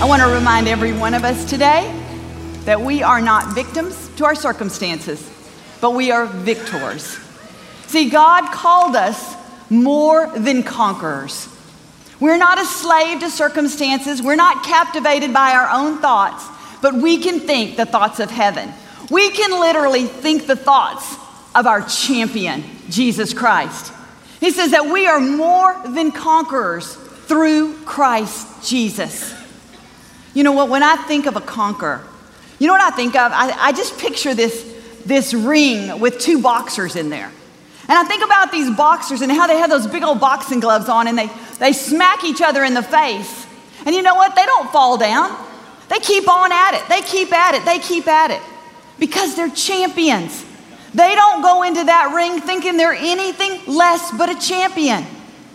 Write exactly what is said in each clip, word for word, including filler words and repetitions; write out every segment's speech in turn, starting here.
I want to remind every one of us today that we are not victims to our circumstances, but we are victors. See, God called us more than conquerors. We're not a slave to circumstances. We're not captivated by our own thoughts, but we can think the thoughts of heaven. We can literally think the thoughts of our champion, Jesus Christ. He says that we are more than conquerors through Christ Jesus. You know what, when I think of a conqueror, you know what I think of? I, I just picture this, this ring with two boxers in there. And I think about these boxers and how they have those big old boxing gloves on and they, they smack each other in the face. And you know what? They don't fall down. They keep on at it. They keep at it. They keep at it. Because they're champions. They don't go into that ring thinking they're anything less but a champion.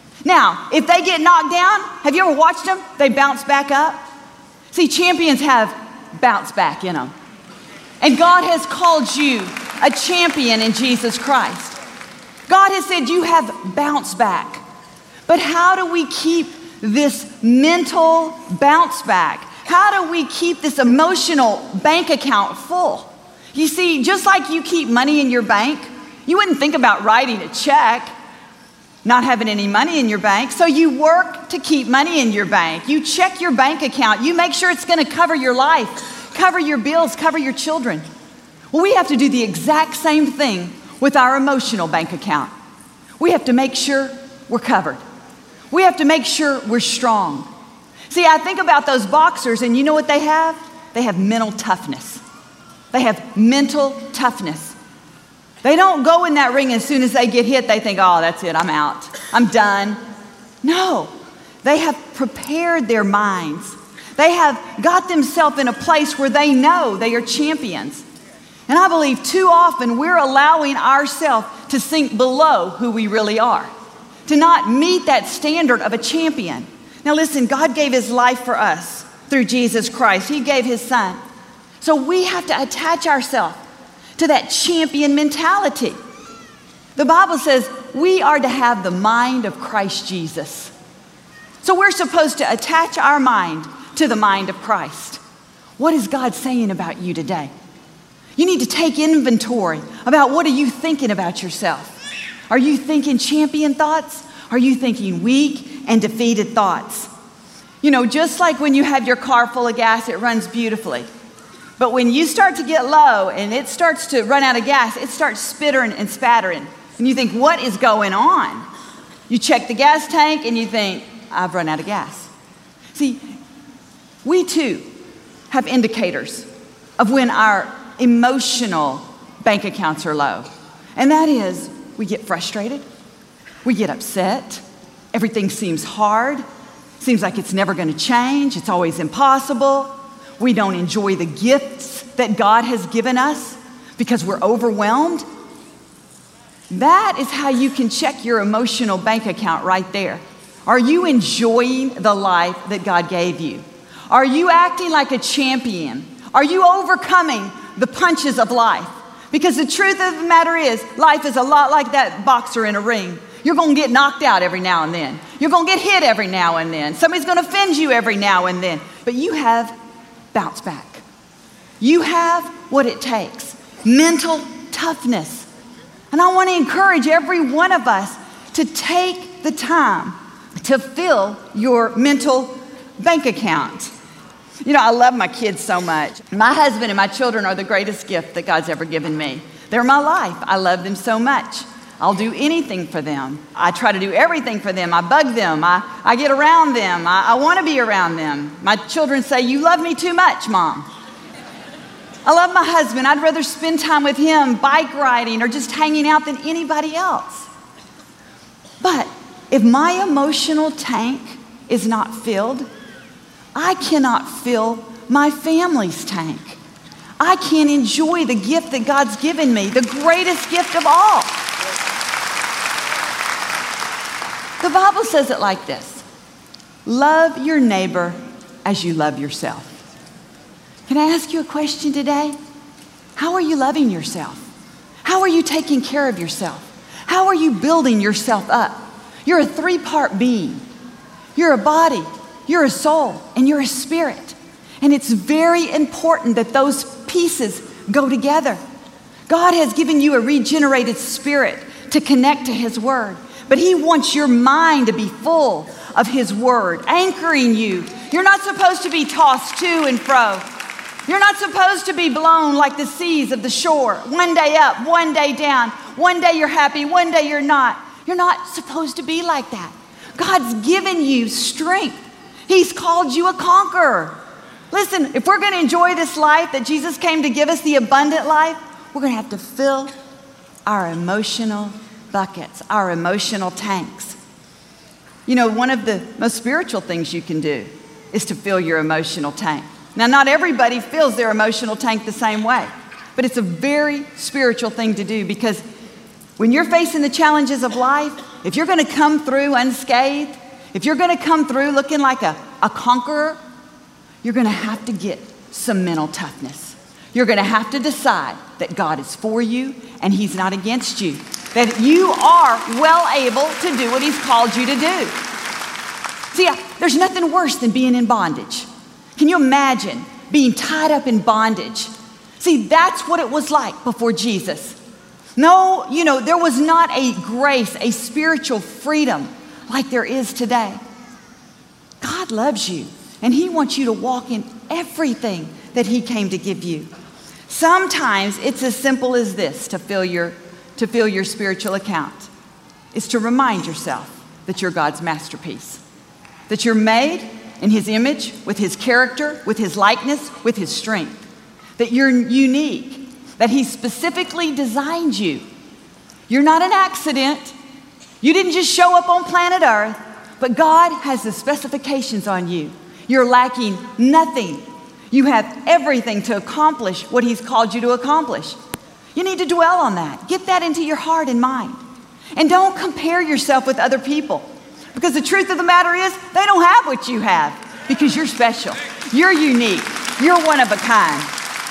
Now, if they get knocked down, have you ever watched them? They bounce back up. See, champions have bounce back in them. And God has called you a champion in Jesus Christ. God has said you have bounce back. But how do we keep this mental bounce back? How do we keep this emotional bank account full? You see, just like you keep money in your bank, you wouldn't think about writing a check, not having any money in your bank. So you work to keep money in your bank. You check your bank account. You make sure it's going to cover your life, cover your bills, cover your children. Well, we have to do the exact same thing with our emotional bank account. We have to make sure we're covered. We have to make sure we're strong. See, I think about those boxers, and you know what they have? They have mental toughness. They have mental toughness. They don't go in that ring as soon as they get hit, they think, oh, that's it, I'm out. I'm done. No, they have prepared their minds. They have got themselves in a place where they know they are champions. And I believe too often we're allowing ourselves to sink below who we really are, to not meet that standard of a champion. Now listen, God gave his life for us through Jesus Christ. He gave his son. So we have to attach ourselves to that champion mentality. The Bible says we are to have the mind of Christ Jesus. So we're supposed to attach our mind to the mind of Christ. What is God saying about you today? You need to take inventory about what are you thinking about yourself. Are you thinking champion thoughts? Are you thinking weak and defeated thoughts? You know, just like when you have your car full of gas, it runs beautifully. But when you start to get low and it starts to run out of gas, it starts spittering and spattering. And you think, what is going on? You check the gas tank and you think, I've run out of gas. See, we too have indicators of when our emotional bank accounts are low. And that is, we get frustrated, we get upset, everything seems hard, seems like it's never going to change, it's always impossible. We don't enjoy the gifts that God has given us because we're overwhelmed. That is how you can check your emotional bank account right there. Are you enjoying the life that God gave you? Are you acting like a champion? Are you overcoming the punches of life? Because the truth of the matter is, life is a lot like that boxer in a ring. You're going to get knocked out every now and then. You're going to get hit every now and then. Somebody's going to offend you every now and then. But you have bounce back. You have what it takes. Mental toughness. And I want to encourage every one of us to take the time to fill your mental bank account. You know, I love my kids so much. My husband and my children are the greatest gift that God's ever given me. They're my life. I love them so much. I'll do anything for them. I try to do everything for them. I bug them. I, I get around them. I, I want to be around them. My children say, you love me too much, Mom. I love my husband. I'd rather spend time with him bike riding or just hanging out than anybody else. But if my emotional tank is not filled, I cannot fill my family's tank. I can't enjoy the gift that God's given me, the greatest gift of all. The Bible says it like this: love your neighbor as you love yourself. Can I ask you a question today? How are you loving yourself? How are you taking care of yourself? How are you building yourself up? You're a three-part being. You're a body, you're a soul, and you're a spirit. And it's very important that those pieces go together. God has given you a regenerated spirit to connect to His Word, but He wants your mind to be full of His Word, anchoring you. You're not supposed to be tossed to and fro. You're not supposed to be blown like the seas of the shore, one day up, one day down. One day you're happy, one day you're not. You're not supposed to be like that. God's given you strength. He's called you a conqueror. Listen, if we're going to enjoy this life that Jesus came to give us, the abundant life, we're going to have to fill our emotional buckets, our emotional tanks. You know, one of the most spiritual things you can do is to fill your emotional tank. Now, not everybody fills their emotional tank the same way, but it's a very spiritual thing to do, because when you're facing the challenges of life, if you're going to come through unscathed, if you're going to come through looking like a, a conqueror, you're going to have to get some mental toughness. You're going to have to decide that God is for you and He's not against you, that you are well able to do what He's called you to do. See, there's nothing worse than being in bondage. Can you imagine being tied up in bondage? See, that's what it was like before Jesus. No, you know, there was not a grace, a spiritual freedom like there is today. God loves you, and He wants you to walk in everything that He came to give you. Sometimes it's as simple as this to fill your, to fill your spiritual account. It's to remind yourself that you're God's masterpiece, that you're made in His image, with His character, with His likeness, with His strength, that you're unique, that He specifically designed you. You're not an accident. You didn't just show up on planet Earth, but God has the specifications on you. You're lacking nothing. You have everything to accomplish what He's called you to accomplish. You need to dwell on that. Get that into your heart and mind. And don't compare yourself with other people, because the truth of the matter is they don't have what you have, because you're special. You're unique. You're one of a kind.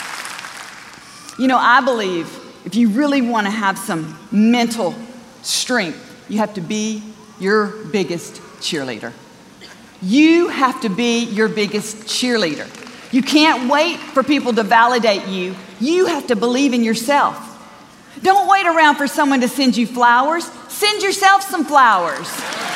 You know, I believe if you really want to have some mental strength, you have to be your biggest cheerleader. You have to be your biggest cheerleader. You can't wait for people to validate you. You have to believe in yourself. Don't wait around for someone to send you flowers. Send yourself some flowers.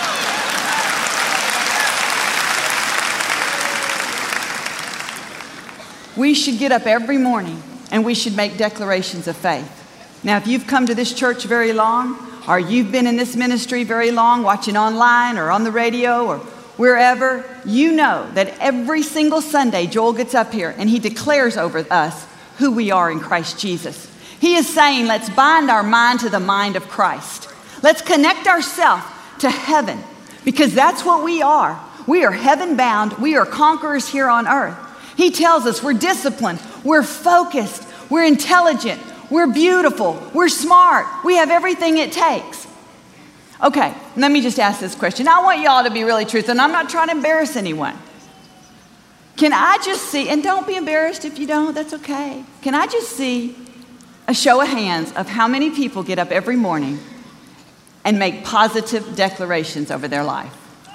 We should get up every morning and we should make declarations of faith. Now, if you've come to this church very long, or you've been in this ministry very long, watching online or on the radio or wherever, you know that every single Sunday Joel gets up here and he declares over us who we are in Christ Jesus. He is saying, let's bind our mind to the mind of Christ. Let's connect ourselves to heaven, because that's what we are. We are heaven bound. We are conquerors here on earth. He tells us we're disciplined, we're focused, we're intelligent, we're beautiful, we're smart, we have everything it takes. Okay, let me just ask this question. I want y'all to be really truthful, and I'm not trying to embarrass anyone. Can I just see, and don't be embarrassed if you don't, that's okay. Can I just see a show of hands of how many people get up every morning and make positive declarations over their life?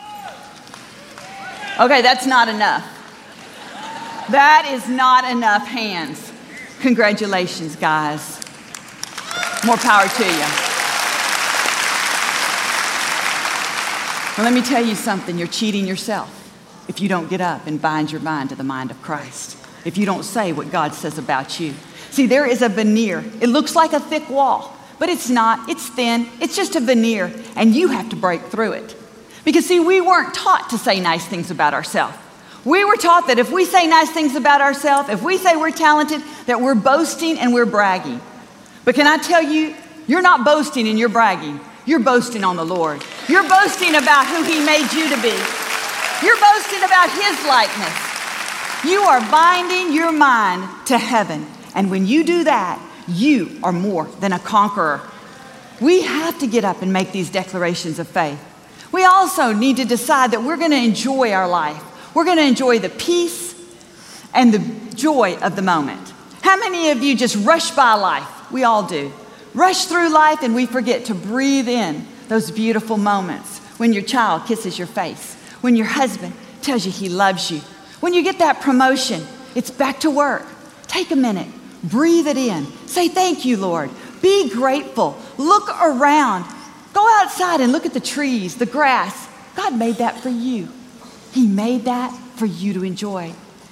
Okay, that's not enough. That is not enough hands. Congratulations, guys. More power to you. Well, let me tell you something. You're cheating yourself if you don't get up and bind your mind to the mind of Christ, if you don't say what God says about you. See, there is a veneer. It looks like a thick wall, but it's not. It's thin. It's just a veneer, and you have to break through it. Because, see, we weren't taught to say nice things about ourselves. We were taught that if we say nice things about ourselves, if we say we're talented, that we're boasting and we're bragging. But can I tell you, you're not boasting and you're bragging. You're boasting on the Lord. You're boasting about who He made you to be. You're boasting about His likeness. You are binding your mind to heaven. And when you do that, you are more than a conqueror. We have to get up and make these declarations of faith. We also need to decide that we're going to enjoy our life. We're going to enjoy the peace and the joy of the moment. How many of you just rush by life? We all do. Rush through life and we forget to breathe in those beautiful moments when your child kisses your face, when your husband tells you he loves you, When you get that promotion, it's back to work. Take a minute, breathe it in. Say, thank you, Lord. Be grateful. Look around. Go outside and look at the trees, the grass. God made that for you. He made that for you to enjoy.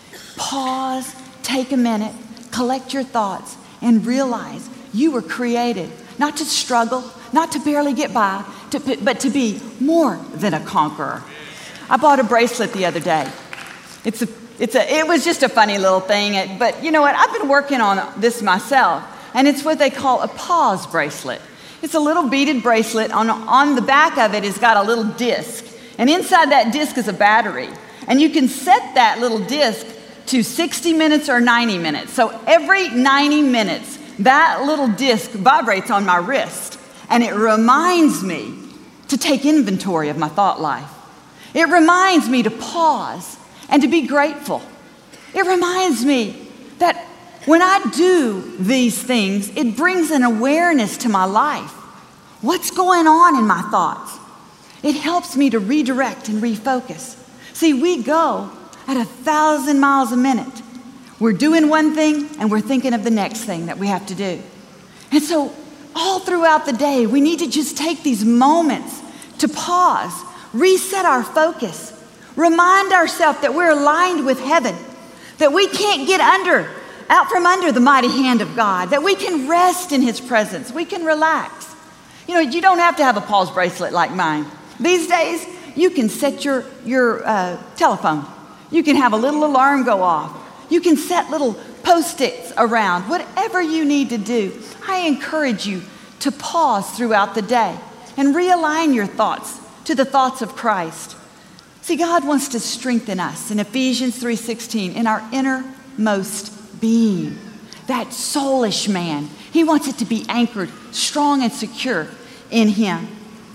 Pause, take a minute, collect your thoughts, and realize you were created not to struggle, not to barely get by, to, but to be more than a conqueror. I bought a bracelet the other day. It's a, it's a, it was just a funny little thing, but you know what? I've been working on this myself, and it's what they call a pause bracelet. It's a little beaded bracelet. On, on the back of it has got a little disc, and inside that disc is a battery, and you can set that little disc to sixty minutes or ninety minutes. So every ninety minutes, that little disc vibrates on my wrist, and it reminds me to take inventory of my thought life. It reminds me to pause and to be grateful. It reminds me that when I do these things, it brings an awareness to my life. What's going on in my thoughts? It helps me to redirect and refocus. See, we go at a thousand miles a minute. We're doing one thing and we're thinking of the next thing that we have to do. And so all throughout the day, we need to just take these moments to pause, reset our focus, remind ourselves that we're aligned with heaven, that we can't get under, out from under the mighty hand of God, that we can rest in his presence, we can relax. You know, you don't have to have a pause bracelet like mine. These days, you can set your, your uh, telephone. You can have a little alarm go off. You can set little post-its around, whatever you need to do. I encourage you to pause throughout the day and realign your thoughts to the thoughts of Christ. See, God wants to strengthen us in Ephesians three sixteen, in our innermost being, that soulish man. He wants it to be anchored strong and secure in him.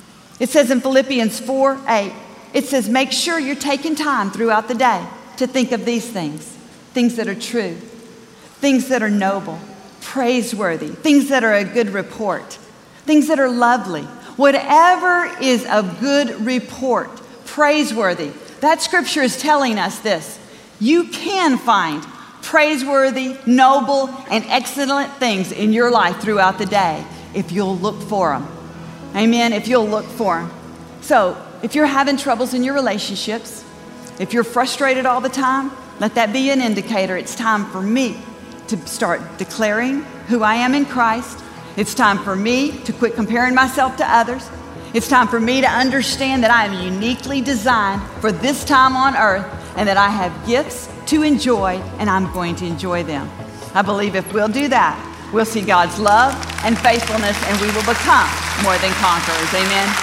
It says in Philippians four eight, it says, make sure you're taking time throughout the day to think of these things, things that are true, things that are noble, praiseworthy, things that are a good report, things that are lovely, whatever is of good report, praiseworthy. That scripture is telling us this. You can find praiseworthy, noble, and excellent things in your life throughout the day if you'll look for them. Amen, if you'll look for them. So if you're having troubles in your relationships, if you're frustrated all the time, let that be an indicator. It's time for me to start declaring who I am in Christ. It's time for me to quit comparing myself to others. It's time for me to understand that I am uniquely designed for this time on earth and that I have gifts to enjoy and I'm going to enjoy them. I believe if we'll do that, we'll see God's love and faithfulness and we will become more than conquerors. Amen.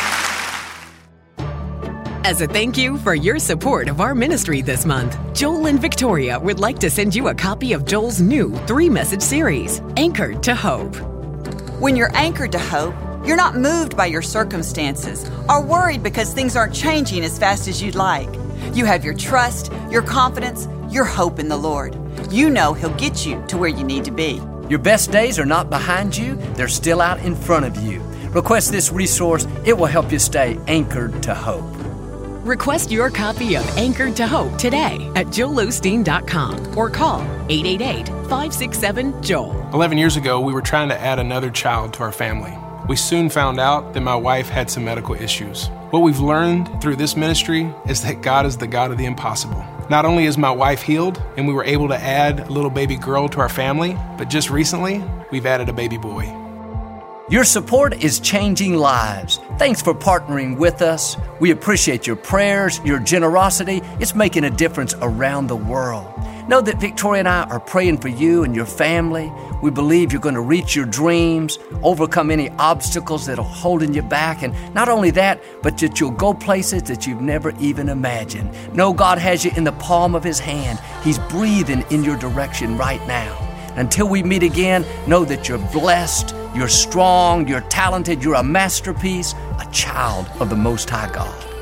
As a thank you for your support of our ministry this month, Joel and Victoria would like to send you a copy of Joel's new three-message series, Anchored to Hope. When you're anchored to hope, you're not moved by your circumstances or worried because things aren't changing as fast as you'd like. You have your trust, your confidence, your hope in the Lord. You know He'll get you to where you need to be. Your best days are not behind you, they're still out in front of you. Request this resource, it will help you stay anchored to hope. Request your copy of Anchored to Hope today at joel osteen dot com or call eight eight eight, five six seven, joel. Eleven years ago, we were trying to add another child to our family. We soon found out that my wife had some medical issues. What we've learned through this ministry is that God is the God of the impossible. Not only is my wife healed and we were able to add a little baby girl to our family, but just recently, we've added a baby boy. Your support is changing lives. Thanks for partnering with us. We appreciate your prayers, your generosity. It's making a difference around the world. Know that Victoria and I are praying for you and your family. We believe you're going to reach your dreams, overcome any obstacles that are holding you back. And not only that, but that you'll go places that you've never even imagined. Know God has you in the palm of His hand. He's breathing in your direction right now. Until we meet again, know that you're blessed, you're strong, you're talented, you're a masterpiece, a child of the Most High God.